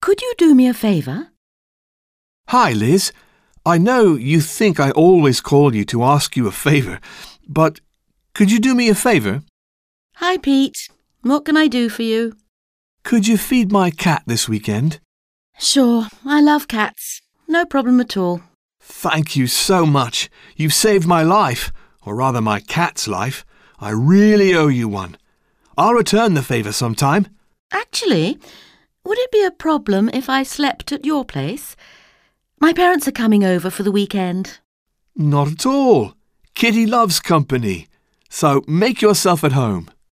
could you do me a favour? Hi, Liz. I know you think I always call you to ask you a favour, but could you do me a favour? Hi, Pete. What can I do for you? Could you feed my cat this weekend? Sure, I love cats. No problem at all. Thank you so much. You've saved my life, or rather my cat's life. I really owe you one. I'll return the favour sometime. Actually, would it be a problem if I slept at your place? My parents are coming over for the weekend. Not at all. Kitty loves company, so make yourself at home.